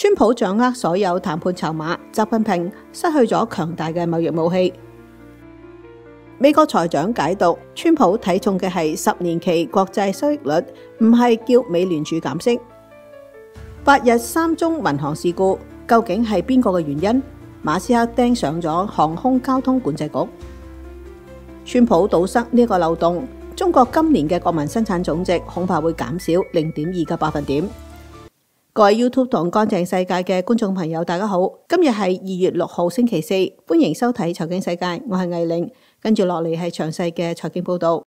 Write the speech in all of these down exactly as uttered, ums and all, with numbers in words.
川普掌握所有談判籌碼，習近平失去咗強大嘅貿易武器。美國財長解讀，川普睇重嘅係十年期國債收益率，唔係叫美聯儲減息。八日三宗民航事故，究竟係邊個嘅原因？馬斯克盯上咗航空交通管制局。川普堵塞呢個漏洞，中國今年嘅國民生產總值恐怕會減少零點二個百分點。各位 YouTube 同乾淨世界嘅觀眾朋友，大家好，今日係二月六號星期四，歡迎收睇財經世界，我係藝玲，跟住落嚟係詳細嘅財經報道。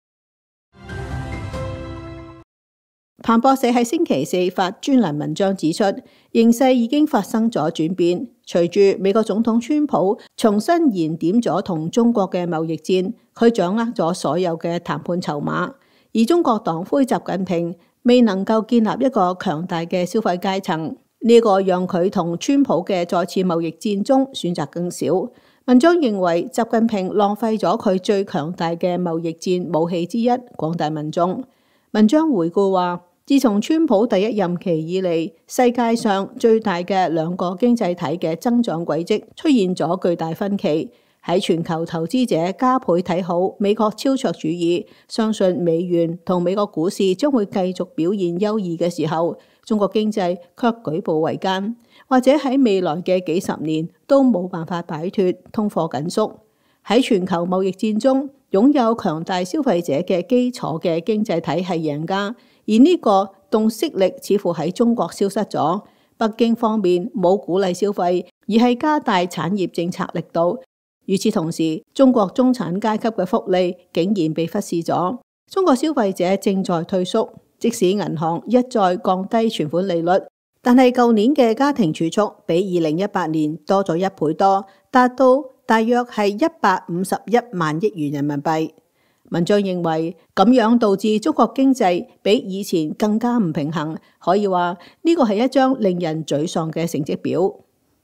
彭博社喺星期四發專欄文章指出，形勢已經發生咗轉變，隨住美國總統川普重新燃點咗同中國嘅貿易戰，佢掌握咗所有嘅談判籌碼，而中國黨魁習近平未能夠建立一個強大嘅消費階層，呢個讓佢同川普嘅再次貿易戰中選擇更少。文章認為習近平浪費咗佢最強大嘅貿易戰武器之一——廣大民眾。文章回顧話，自從川普第一任期以嚟，世界上最大嘅兩個經濟體嘅增長軌跡出現咗巨大分歧。喺全球投資者加倍睇好美國超卓主義，相信美元同美國股市將會繼續表現優異嘅時候，中國經濟卻舉步維艱，或者喺未來嘅幾十年都冇辦法擺脫通貨緊縮。喺全球貿易戰中，擁有強大消費者嘅基礎嘅經濟體係贏家，而呢個洞悉力似乎喺中國消失咗。北京方面冇鼓勵消費，而係加大產業政策力度。與此同時，中國中產階級嘅福利竟然被忽視咗。中國消費者正在退縮，即使銀行一再降低存款利率，但係舊年嘅家庭儲蓄比二零一八年多咗一倍多，達到大約係一百五十一萬億元人民幣。文章認為咁樣導致中國經濟比以前更加唔平衡，可以話呢個係一張令人沮喪嘅成績表。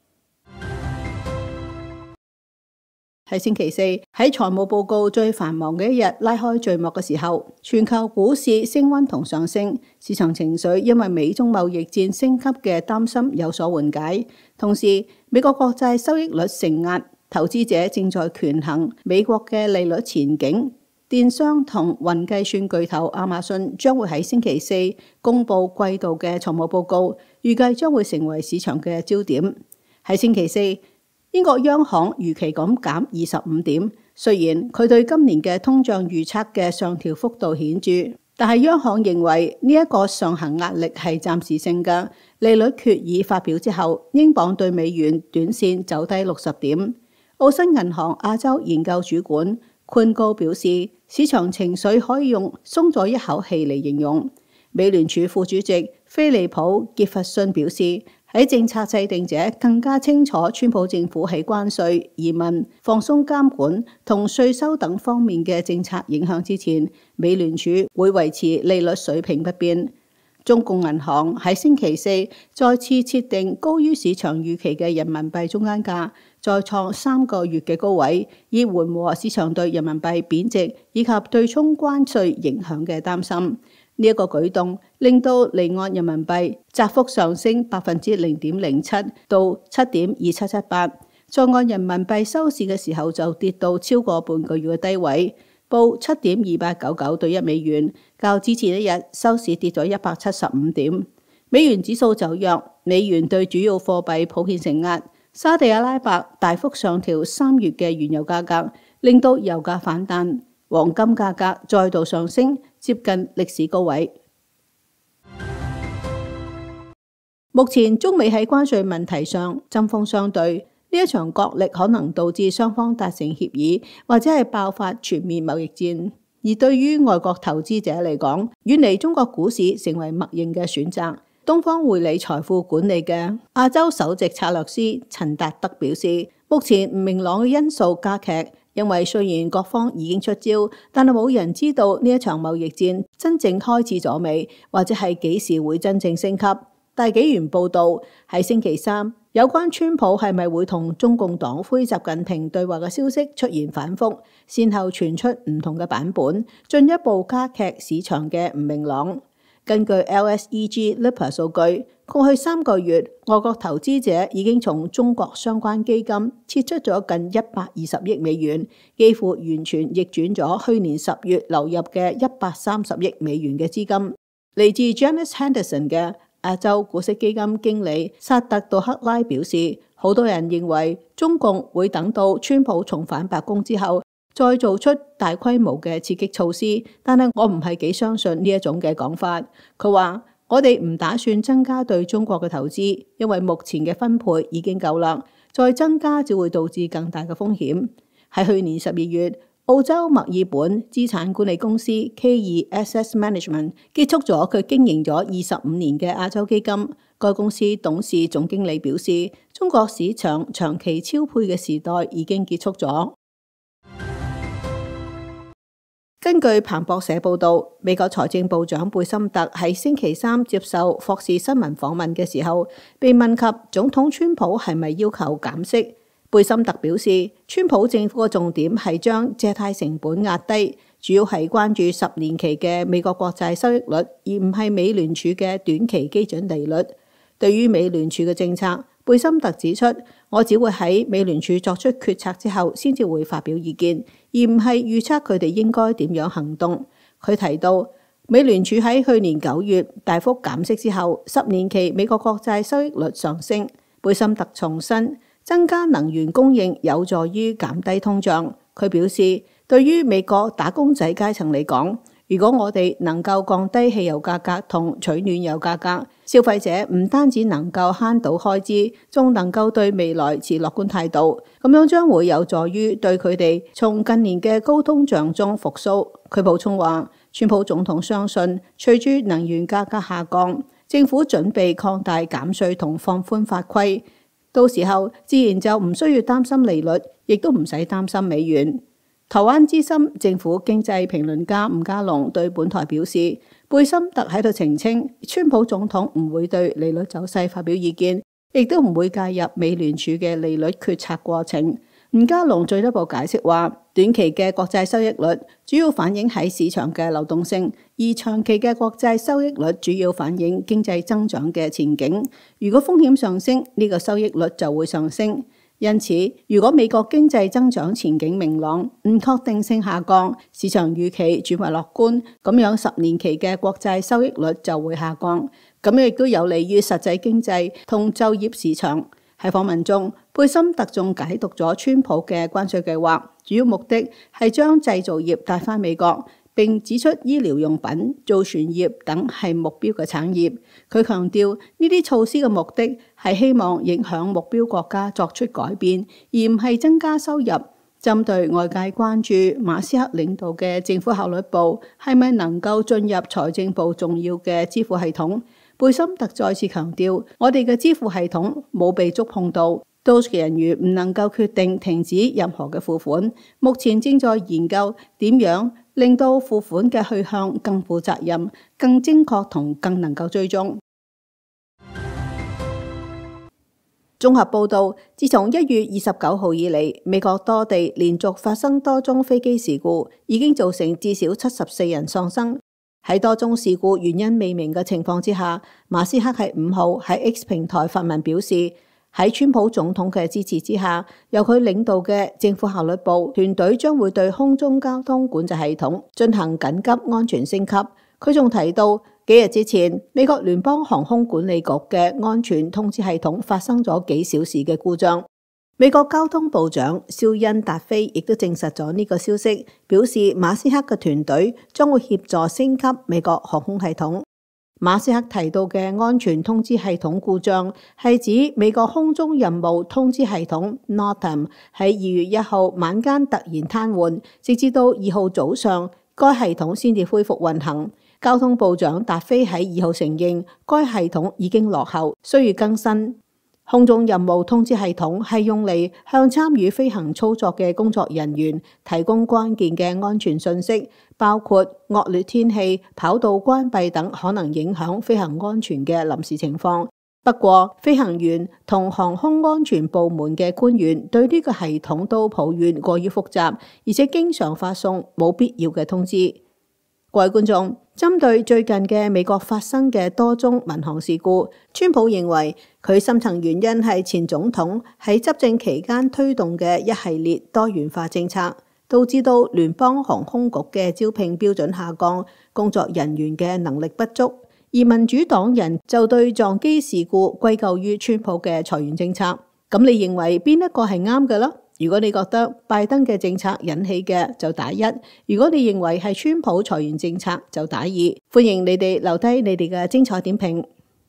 喺星期四，喺財務報告最繁忙嘅一日拉開序幕嘅時候，全球股市升溫同上升，市場情緒因為美中貿易戰升級嘅擔心有所緩解。同時，美國國債收益率承壓，投資者正在權衡美國嘅利率前景。電商同雲計算巨頭亞馬遜將會喺星期四公布季度嘅財務報告，預計將會成為市場嘅焦點。喺星期四，英國央行預期咁減二十五點，雖然佢對今年嘅通脹預測嘅上調幅度顯著，但係央行認為呢一個上行壓力係暫時性嘅。利率決議發表之後，英鎊對美元短線走低六十點。澳新銀行亞洲研究主管寬高表示，市場情緒可以用鬆咗一口氣嚟形容。美聯儲副主席菲利普傑弗遜表示，喺政策制定者更加清楚川普政府喺關稅、移民、放鬆監管同稅收等方面嘅政策影響之前，美聯儲會維持利率水平不變。中共銀行喺星期四再次設定高於市場預期嘅人民幣中間價，再創三個月嘅高位，以緩和市場對人民幣貶值以及對沖關稅影響嘅擔心。呢一個舉動令到離岸人民幣窄幅上升百分之零點零七到七點二七七八，在岸人民幣收市嘅時候就跌到超過半個月嘅低位，報七點二八九九對一美元，較之前一日收市跌咗一百七十五點。美元指數走弱，美元對主要貨幣普遍承壓。沙地阿拉伯大幅上調三月嘅原油價格，令到油價反彈，黃金價格再度上升，接近歷史高位。目前中美喺關稅問題上針鋒相對，呢一場角力可能導致雙方達成協議，或者係爆發全面貿易戰。而對於外國投資者嚟講，遠離中國股市成為默認嘅選擇。東方匯理財富管理嘅亞洲首席策略師陳達德表示，目前唔明朗嘅因素加劇，因為雖然各方已經出招，但係冇人知道呢一場貿易戰真正開始咗未，或者係幾時會真正升級。大紀元報道喺星期三，有關川普係咪會同中共黨魁習近平對話嘅消息出現反覆，先後傳出唔同嘅版本，進一步加劇市場嘅唔明朗。 根據 L S E G Lipper 數據，過去三個月，外國投資者已經從中國相關基金撤出咗近一百二十億美元，幾乎完全逆轉咗去年十月流入嘅一百三十億美元嘅資金。嚟自 Janus Henderson 嘅亞洲股息基金經理薩特杜克拉表示，好多人認為中共會等到川普重返白宮之後，再做出大規模嘅刺激措施，但係我唔係幾相信呢一種嘅講法。佢話：我哋唔打算增加對中國嘅投資，因為目前嘅分配已經夠啦，再增加只會導致更大嘅風險。喺去年十二月，澳洲墨爾本資產管理公司 K 二 Asset Management 結束咗佢經營咗二十五年嘅亞洲基金。該公司董事總經理表示，中國市場長期超配嘅時代已經結束咗。根據彭博社報道，美國財政部長貝森特喺星期三接受霍士新聞訪問嘅時候，被問及總統川普係咪要求減息，貝森特表示，川普政府嘅重點係將借貸成本壓低，主要係關注十年期嘅美國國債收益率，而唔係美聯儲嘅短期基準利率。對於美聯儲嘅政策，貝森特指出，我只會喺美聯儲作出決策之後先至會發表意見，而唔係預測佢哋應該點樣行動。佢提到，美聯儲喺去年九月大幅減息之後，十年期美國國債收益率上升。貝森特重申，增加能源供應有助於減低通脹。佢表示，對於美國打工仔階層嚟講，如果我哋能夠降低汽油價格同取暖油價格，消費者唔單止能夠慳到開支，仲能夠對未來持樂觀態度，咁樣將會有助於對佢哋從近年嘅高通脹中復甦。佢補充話，川普總統相信，隨住能源價格下降，政府準備擴大減稅同放寬法規，到時候自然就唔需要擔心利率，亦都唔使擔心美元。台灣資深政府經濟評論家吳家龍對本台表示，貝森特喺度澄清，川普總統唔會對利率走勢發表意見，亦都唔會介入美聯儲嘅利率決策過程。吳家龍進一步解釋話，短期嘅國債收益率主要反映喺市場嘅流動性，而長期嘅國債收益率主要反映經濟增長嘅前景。如果風險上升，呢個收益率就會上升。因此，如果美國經濟增長前景明朗，唔確定性下降，市場預期轉為樂觀，咁樣十年期嘅國債收益率就會下降，咁樣亦都有利於實際經濟同就業市場。喺訪問中，貝森特仲解讀咗川普嘅關稅計劃，主要目的係將製造業帶返美國，並指出醫療用品、造船業等係目標嘅產業。佢強調呢啲措施嘅目的係希望影響目標國家作出改變，而唔係增加收入。針對外界關注馬斯克領導嘅政府效率部係咪能夠進入財政部重要嘅支付系統，貝森特再次強調，我哋嘅支付系統冇被觸碰到。Doge嘅人員唔能夠決定停止任何嘅付款，目前正在研究點樣令到付款嘅去向更負責任、更精確同更能夠追蹤。綜合報道，自從一月二十九號以嚟，美國多地連續發生多宗飛機事故，已經造成至少七十四人喪生。喺多宗事故原因未明嘅情況之下，馬斯克喺五號喺 X 平台發文表示，喺川普總統嘅支持之下，由佢領導嘅政府效率部團隊將會對空中交通管制系統進行緊急安全升級。佢仲提到，幾日之前，美國聯邦航空管理局嘅安全通知系統發生咗幾小時嘅故障。美國交通部長肖恩達菲亦都證實咗呢個消息，表示馬斯克嘅團隊將會協助升級美國航空系統。馬斯克提到嘅安全通知系統故障係指美國空中任務通知系統 NOTAM 喺二月一號晚間突然癱瘓，直至到二號早上，該系統先至恢復運行。交通部長達菲喺二號承認，該系統已經落後，需要更新。空中任務通知系統係用嚟向參與飛行操作嘅工作人員提供關鍵嘅安全信息，包括惡劣天氣、跑道關閉等可能影響飛行安全嘅臨時情況。不過，飛行員同航空安全部門嘅官員對呢個系統都抱怨過於複雜，而且經常發送冇必要嘅通知。 各位觀眾，針對最近嘅美國發生嘅多宗民航事故，川普認為佢深層原因係前總統喺執政期間推動嘅一系列多元化政策，導致到聯邦航空局嘅招聘標準下降，工作人員嘅能力不足。而民主黨人就對撞機事故歸咎於川普嘅裁員政策。咁你認為邊一個係啱嘅呢？如果你覺得拜登嘅政策引起嘅就打一，如果你認為係川普裁員政策就打二。歡迎你哋留低你哋嘅精彩點評。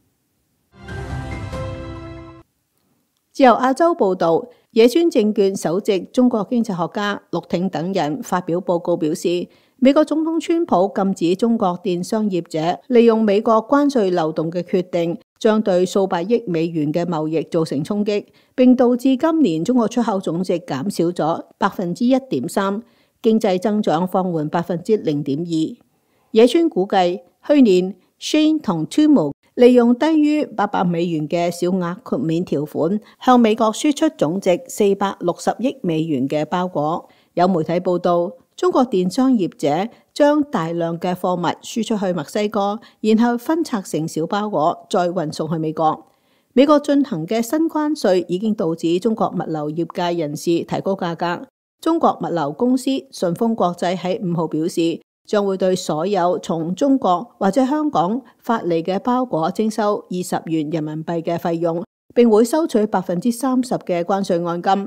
自由亞洲報道，野村證券首席中國經濟學家陸挺等人發表報告表示，美國總統川普禁止中國電商業者利用美國關稅漏洞嘅決定，將對數百億美元嘅貿易造成衝擊，並導致今年中國出口總值減少咗百分之一點三，經濟增長放緩百分之零點二。野村估計，去年 Shein 同 Temu 利用低於八百美元嘅小額豁免條款，向美國輸出總值四百六十億美元嘅包裹。有媒體報道，中國電商業者將大量嘅貨物輸出去墨西哥，然後分拆成小包裹，再運送去美國。美國進行嘅新關稅已經導致中國物流業界人士提高價格。中國物流公司順豐國際喺五號表示，將會對所有從中國或者香港發嚟嘅包裹徵收二十元人民幣嘅費用，並會收取百分之三十嘅關稅按金。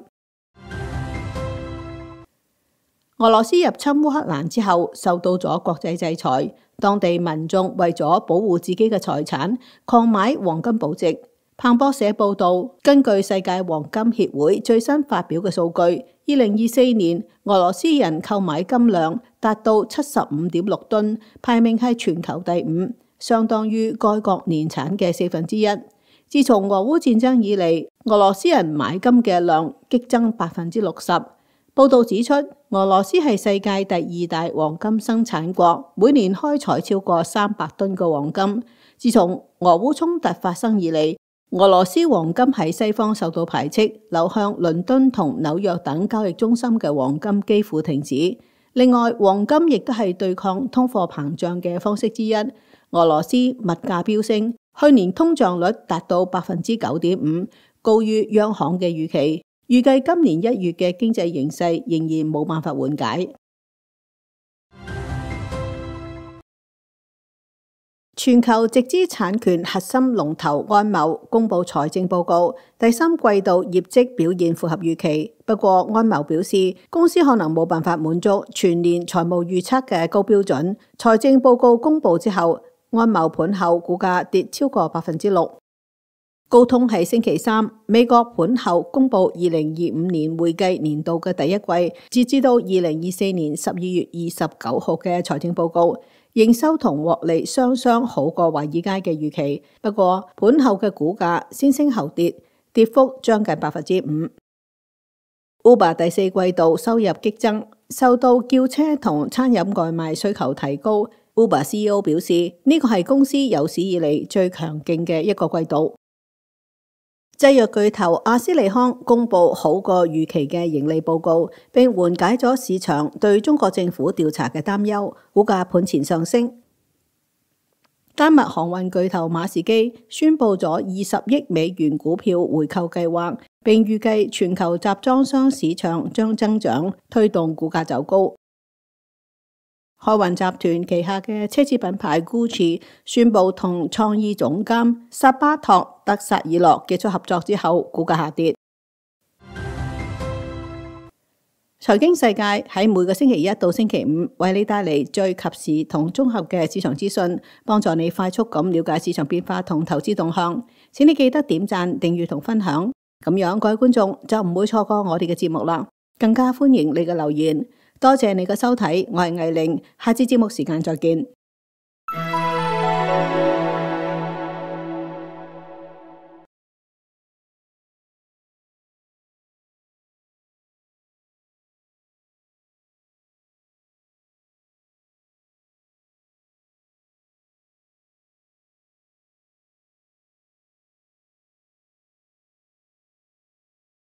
俄羅斯入侵烏克蘭之後，受到咗國際制裁，當地民眾為咗保護自己嘅財產，狂買黃金保值。彭博社報道，根據世界黃金協會最新發表嘅數據，二零二四年俄羅斯人購買金量達到七十五點六噸，排名係全球第五，相當於該國年產嘅四分之一。自從俄烏戰爭以嚟，俄羅斯人買金嘅量激增百分之六十。報道指出，俄羅斯係世界第二大黃金生產國，每年開採超過三百噸嘅黃金。自從俄烏衝突發生以嚟，俄羅斯黃金喺西方受到排斥，流向倫敦同紐約等交易中心嘅黃金幾乎停止。另外，黃金亦都係對抗通貨膨脹嘅方式之一。俄羅斯物價飆升，去年通脹率達到百分之九點五，高於央行嘅預期。預計今年一月嘅經濟形勢仍然冇辦法緩解。全球直資產權核心龍頭安謀公布財政報告，第三季度業績表現符合預期。不過安謀表示，公司可能冇辦法滿足全年財務預測嘅高標準。財政報告公布之後，安謀盤後股價跌超過百分之六。高通喺星期三美國盤後公布二零二五年會計年度嘅第一季，截至到二零二四年十二月二十九號嘅財政報告，營收同獲利雙雙好過華爾街嘅預期。不過盤後嘅股價先升後跌，跌幅將近百分之五。Uber 第四季度收入激增，受到叫車同餐飲外賣需求提高。Uber C E O 表示，呢個係公司有史以嚟最強勁嘅一個季度。製藥巨頭阿斯利康公布好過預期嘅盈利報告，並緩解咗市場對中國政府調查嘅擔憂，股價盤前上升。丹麥航運巨頭馬士基宣布咗二十億美元股票回購計劃，並預計全球集裝箱市場將增長，推動股價走高。海運集團旗下嘅奢侈品牌 Gucci 宣布同創意總監薩巴托德薩爾洛結束合作之後，股價下跌。財經世界喺每個星期一到星期五為你帶嚟最及時同綜合嘅市場資訊，幫助你快速咁了解市場變化同投資動向。請你記得點讚、訂閱同分享，咁樣各位觀眾就唔會錯過我哋嘅節目啦。更加歡迎你嘅留言。多謝你嘅收睇，我係藝玲，下次節目時間再見。